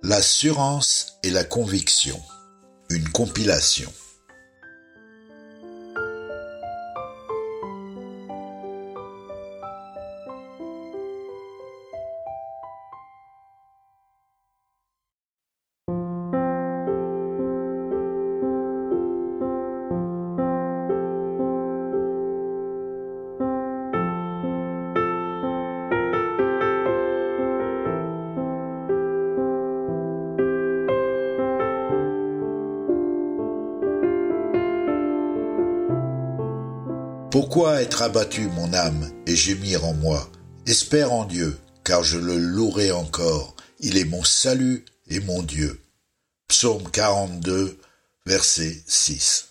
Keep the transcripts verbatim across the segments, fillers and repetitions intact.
L'assurance et la conviction. Une compilation. Pourquoi être abattu, mon âme, et gémir en moi? Espère en Dieu, car je le louerai encore. Il est mon salut et mon Dieu. Psaume quarante-deux, verset six.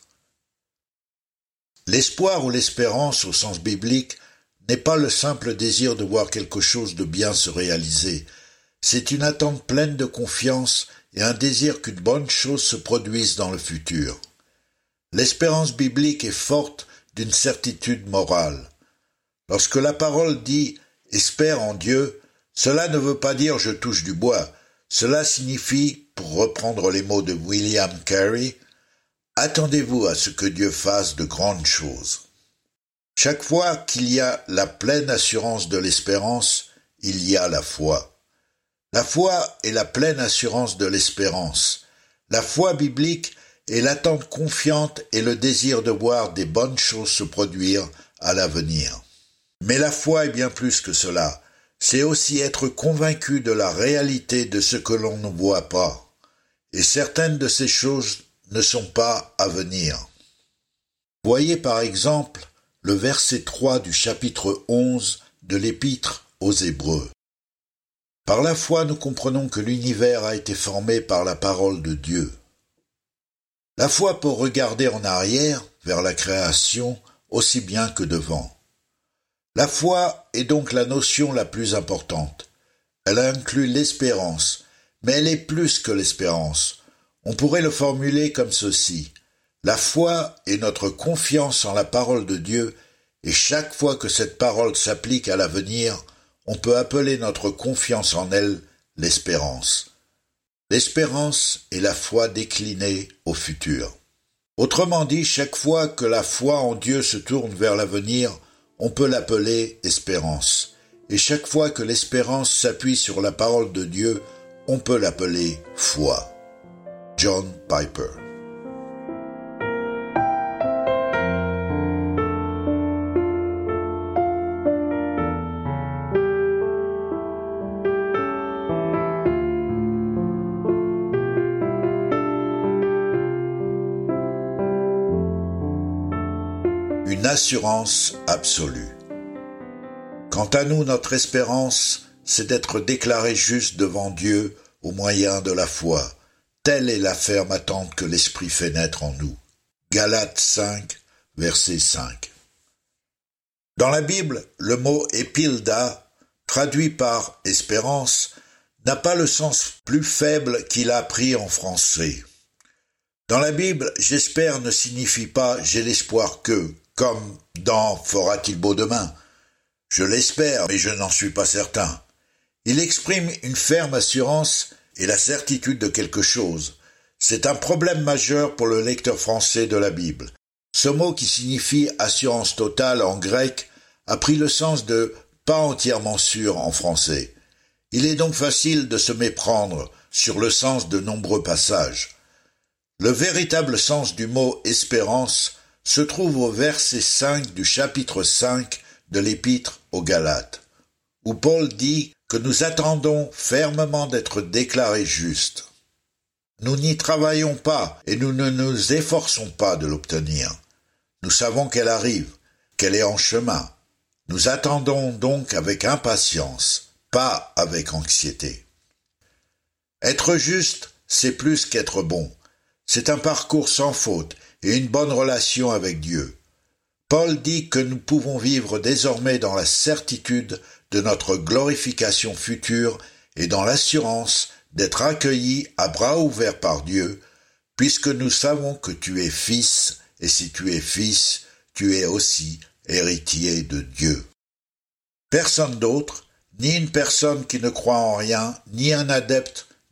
L'espoir ou l'espérance, au sens biblique, n'est pas le simple désir de voir quelque chose de bien se réaliser. C'est une attente pleine de confiance et un désir qu'une bonne chose se produise dans le futur. L'espérance biblique est forte d'une certitude morale. Lorsque la parole dit « espère en Dieu », cela ne veut pas dire « je touche du bois ». Cela signifie, pour reprendre les mots de William Carey, « attendez-vous à ce que Dieu fasse de grandes choses ». Chaque fois qu'il y a la pleine assurance de l'espérance, il y a la foi. La foi est la pleine assurance de l'espérance. La foi biblique est l'attente confiante et le désir de voir des bonnes choses se produire à l'avenir. Mais la foi est bien plus que cela. C'est aussi être convaincu de la réalité de ce que l'on ne voit pas. Et certaines de ces choses ne sont pas à venir. Voyez par exemple le verset trois du chapitre onze de l'Épître aux Hébreux. Par la foi, nous comprenons que l'univers a été formé par la parole de Dieu. La foi peut regarder en arrière, vers la création, aussi bien que devant. La foi est donc la notion la plus importante. Elle inclut l'espérance, mais elle est plus que l'espérance. On pourrait le formuler comme ceci. La foi est notre confiance en la parole de Dieu, et chaque fois que cette parole s'applique à l'avenir, on peut appeler notre confiance en elle l'espérance. L'espérance est la foi déclinée au futur. Autrement dit, chaque fois que la foi en Dieu se tourne vers l'avenir, on peut l'appeler espérance. Et chaque fois que l'espérance s'appuie sur la parole de Dieu, on peut l'appeler foi. John Piper. Une assurance absolue. Quant à nous, notre espérance, c'est d'être déclaré juste devant Dieu au moyen de la foi. Telle est la ferme attente que l'Esprit fait naître en nous. Galates cinq, verset cinq. Dans la Bible, le mot épilda, traduit par espérance, n'a pas le sens plus faible qu'il a pris en français. Dans la Bible, j'espère ne signifie pas j'ai l'espoir que, comme dans Fera-t-il beau demain. Je l'espère, mais je n'en suis pas certain. Il exprime une ferme assurance et la certitude de quelque chose. C'est un problème majeur pour le lecteur français de la Bible. Ce mot qui signifie assurance totale en grec a pris le sens de pas entièrement sûr en français. Il est donc facile de se méprendre sur le sens de nombreux passages. Le véritable sens du mot espérance se trouve au verset cinq du chapitre cinq de l'Épître aux Galates, où Paul dit que nous attendons fermement d'être déclarés justes. Nous n'y travaillons pas et nous ne nous efforçons pas de l'obtenir. Nous savons qu'elle arrive, qu'elle est en chemin. Nous attendons donc avec impatience, pas avec anxiété. Être juste, c'est plus qu'être bon. C'est un parcours sans faute et une bonne relation avec Dieu. Paul dit que nous pouvons vivre désormais dans la certitude de notre glorification future et dans l'assurance d'être accueillis à bras ouverts par Dieu, puisque nous savons que tu es fils, et si tu es fils, tu es aussi héritier de Dieu. Personne d'autre, ni une personne qui ne croit en rien, ni un adepte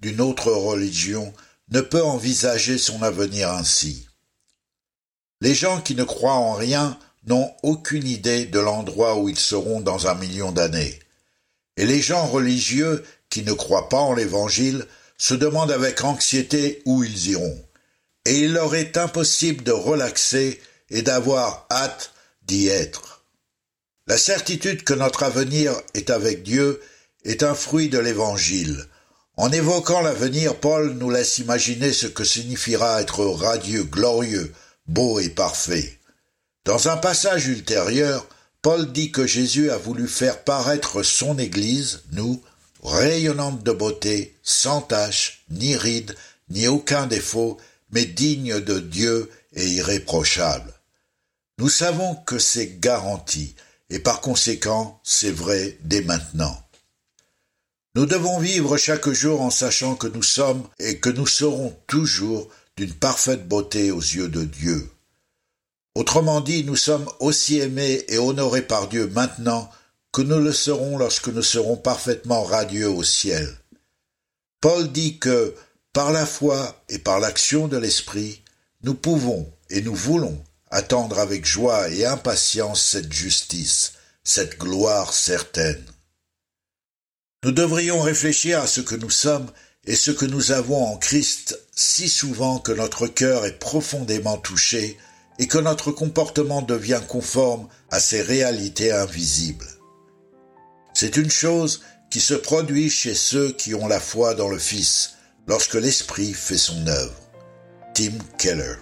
d'une autre religion ne peut envisager son avenir ainsi. Les gens qui ne croient en rien n'ont aucune idée de l'endroit où ils seront dans un million d'années. Et les gens religieux qui ne croient pas en l'Évangile se demandent avec anxiété où ils iront. Et il leur est impossible de relaxer et d'avoir hâte d'y être. La certitude que notre avenir est avec Dieu est un fruit de l'Évangile. En évoquant l'avenir, Paul nous laisse imaginer ce que signifiera être radieux, glorieux, beau et parfait. Dans un passage ultérieur, Paul dit que Jésus a voulu faire paraître son Église, nous, rayonnante de beauté, sans tache, ni ride, ni aucun défaut, mais digne de Dieu et irréprochable. Nous savons que c'est garanti, et par conséquent, c'est vrai dès maintenant. Nous devons vivre chaque jour en sachant que nous sommes et que nous serons toujours d'une parfaite beauté aux yeux de Dieu. Autrement dit, nous sommes aussi aimés et honorés par Dieu maintenant que nous le serons lorsque nous serons parfaitement radieux au ciel. Paul dit que, par la foi et par l'action de l'Esprit, nous pouvons et nous voulons attendre avec joie et impatience cette justice, cette gloire certaine. Nous devrions réfléchir à ce que nous sommes et ce que nous avons en Christ si souvent que notre cœur est profondément touché et que notre comportement devient conforme à ces réalités invisibles. C'est une chose qui se produit chez ceux qui ont la foi dans le Fils, lorsque l'Esprit fait son œuvre. Tim Keller.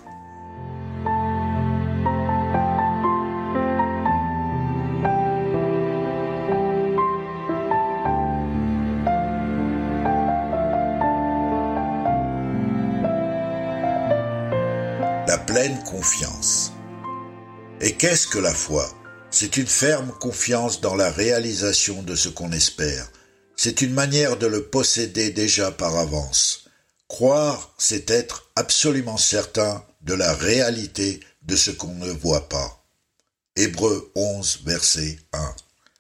La pleine confiance. Et qu'est-ce que la foi ? C'est une ferme confiance dans la réalisation de ce qu'on espère. C'est une manière de le posséder déjà par avance. Croire, c'est être absolument certain de la réalité de ce qu'on ne voit pas. Hébreux onze, verset un.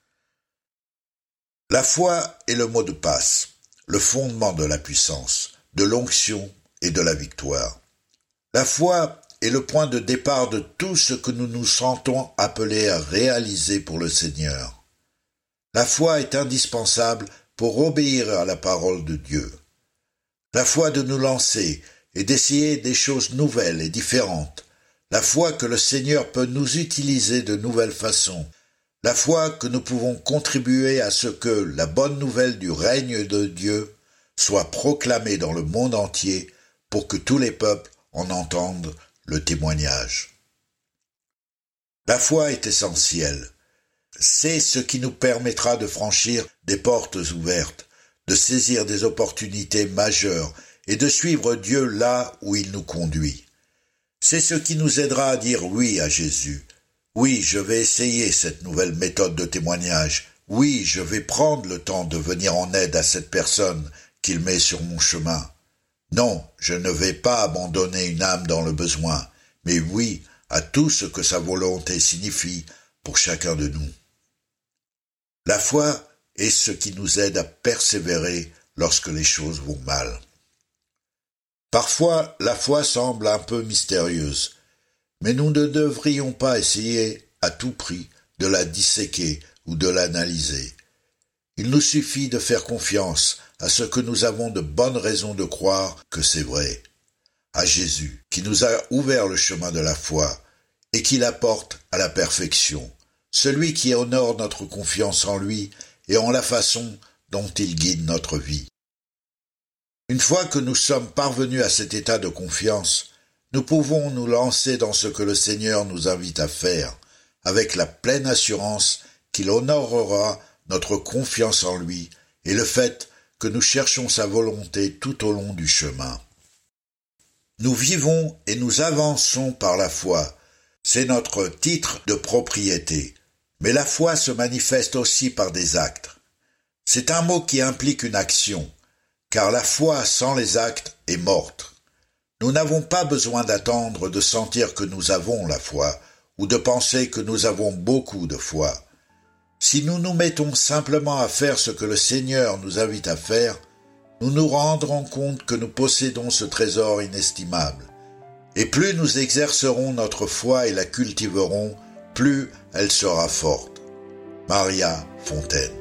La foi est le mot de passe, le fondement de la puissance, de l'onction et de la victoire. La foi est le point de départ de tout ce que nous nous sentons appelés à réaliser pour le Seigneur. La foi est indispensable pour obéir à la parole de Dieu. La foi de nous lancer et d'essayer des choses nouvelles et différentes. La foi que le Seigneur peut nous utiliser de nouvelles façons. La foi que nous pouvons contribuer à ce que la bonne nouvelle du règne de Dieu soit proclamée dans le monde entier pour que tous les peuples en entendent le témoignage. La foi est essentielle. C'est ce qui nous permettra de franchir des portes ouvertes, de saisir des opportunités majeures et de suivre Dieu là où il nous conduit. C'est ce qui nous aidera à dire oui à Jésus. Oui, je vais essayer cette nouvelle méthode de témoignage. Oui, je vais prendre le temps de venir en aide à cette personne qu'il met sur mon chemin. Non, je ne vais pas abandonner une âme dans le besoin, mais oui à tout ce que sa volonté signifie pour chacun de nous. La foi est ce qui nous aide à persévérer lorsque les choses vont mal. Parfois, la foi semble un peu mystérieuse, mais nous ne devrions pas essayer à tout prix de la disséquer ou de l'analyser. Il nous suffit de faire confiance à ce que nous avons de bonnes raisons de croire que c'est vrai, à Jésus, qui nous a ouvert le chemin de la foi et qui la porte à la perfection, celui qui honore notre confiance en lui et en la façon dont il guide notre vie. Une fois que nous sommes parvenus à cet état de confiance, nous pouvons nous lancer dans ce que le Seigneur nous invite à faire, avec la pleine assurance qu'il honorera notre confiance en lui et le fait que nous cherchons sa volonté tout au long du chemin. Nous vivons et nous avançons par la foi. C'est notre titre de propriété. Mais la foi se manifeste aussi par des actes. C'est un mot qui implique une action, car la foi sans les actes est morte. Nous n'avons pas besoin d'attendre de sentir que nous avons la foi, ou de penser que nous avons beaucoup de foi. Si nous nous mettons simplement à faire ce que le Seigneur nous invite à faire, nous nous rendrons compte que nous possédons ce trésor inestimable. Et plus nous exercerons notre foi et la cultiverons, plus elle sera forte. Maria Fontaine.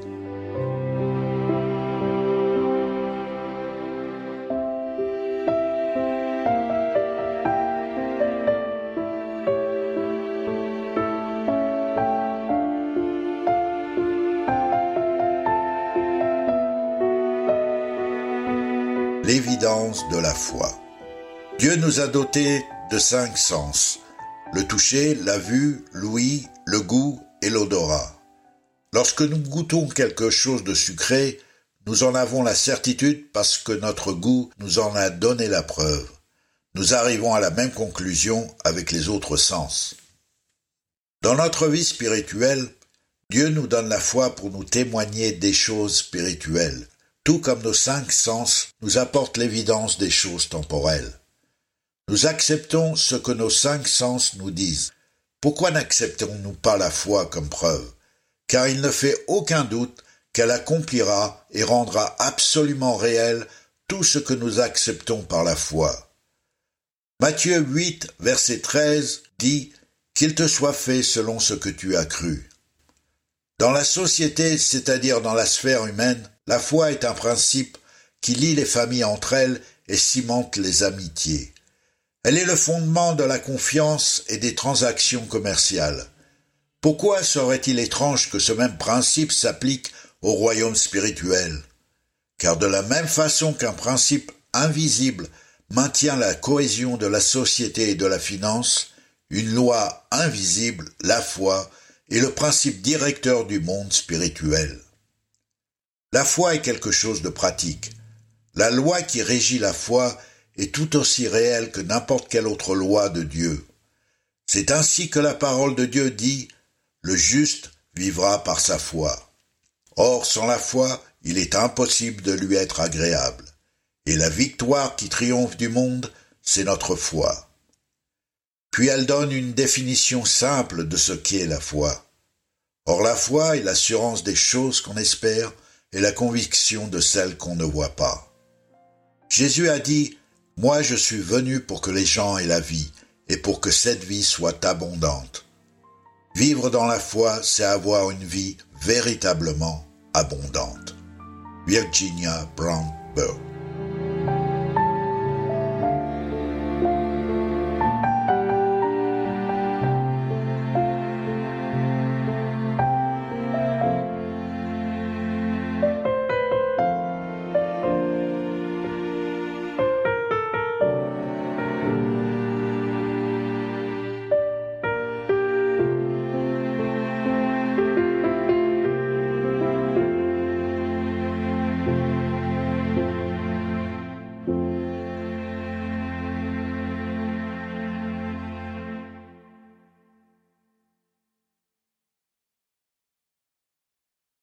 L'évidence de la foi. Dieu nous a dotés de cinq sens, le toucher, la vue, l'ouïe, le goût et l'odorat. Lorsque nous goûtons quelque chose de sucré, nous en avons la certitude parce que notre goût nous en a donné la preuve. Nous arrivons à la même conclusion avec les autres sens. Dans notre vie spirituelle, Dieu nous donne la foi pour nous témoigner des choses spirituelles, tout comme nos cinq sens nous apportent l'évidence des choses temporelles. Nous acceptons ce que nos cinq sens nous disent. Pourquoi n'acceptons-nous pas la foi comme preuve? Car il ne fait aucun doute qu'elle accomplira et rendra absolument réel tout ce que nous acceptons par la foi. Matthieu huit, verset treize, dit « Qu'il te soit fait selon ce que tu as cru ». Dans la société, c'est-à-dire dans la sphère humaine, la foi est un principe qui lie les familles entre elles et cimente les amitiés. Elle est le fondement de la confiance et des transactions commerciales. Pourquoi serait-il étrange que ce même principe s'applique au royaume spirituel? Car de la même façon qu'un principe invisible maintient la cohésion de la société et de la finance, une loi invisible, la foi, est le principe directeur du monde spirituel. La foi est quelque chose de pratique. La loi qui régit la foi est tout aussi réelle que n'importe quelle autre loi de Dieu. C'est ainsi que la parole de Dieu dit « Le juste vivra par sa foi ». Or, sans la foi, il est impossible de lui être agréable. Et la victoire qui triomphe du monde, c'est notre foi. Puis elle donne une définition simple de ce qu'est la foi. Or la foi est l'assurance des choses qu'on espère et la conviction de celles qu'on ne voit pas. Jésus a dit « Moi je suis venu pour que les gens aient la vie et pour que cette vie soit abondante. » Vivre dans la foi, c'est avoir une vie véritablement abondante. Virginia Brown Burke.